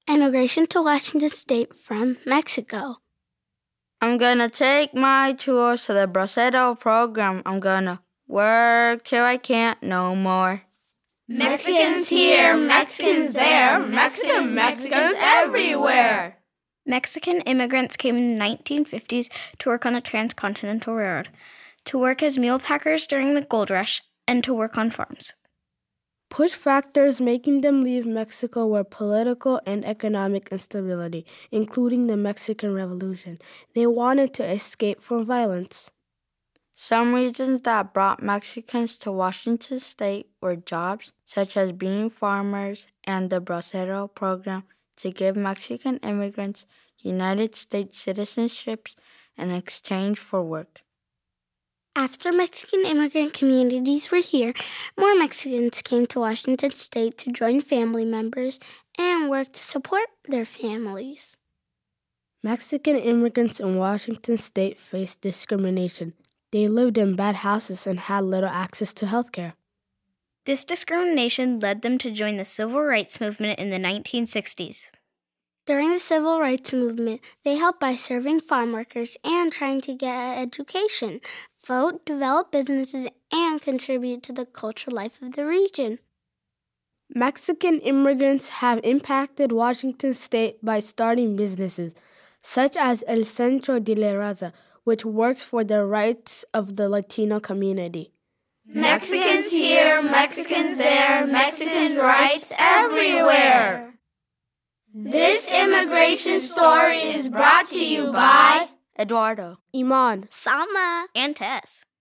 Immigration to Washington State from Mexico. I'm gonna take my tours to the Bracero program. I'm gonna work till I can't no more. Mexicans here, Mexicans there, Mexicans everywhere. Mexican immigrants came in the 1950s to work on the Transcontinental Railroad, to work as mule packers during the gold rush, and to work on farms. Push factors making them leave Mexico were political and economic instability, including the Mexican Revolution. They wanted to escape from violence. Some reasons that brought Mexicans to Washington State were jobs, such as being farmers, and the Bracero program to give Mexican immigrants United States citizenships in exchange for work. After Mexican immigrant communities were here, more Mexicans came to Washington State to join family members and work to support their families. Mexican immigrants in Washington State faced discrimination. They lived in bad houses and had little access to health care. This discrimination led them to join the Civil Rights Movement in the 1960s. During the Civil Rights Movement, they helped by serving farm workers and trying to get education, vote, develop businesses, and contribute to the cultural life of the region. Mexican immigrants have impacted Washington State by starting businesses, such as El Centro de la Raza, which works for the rights of the Latino community. Mexicans here, Mexicans there, Mexicans' rights everywhere. This immigration story is brought to you by Eduardo, Iman, Salma, And Tess.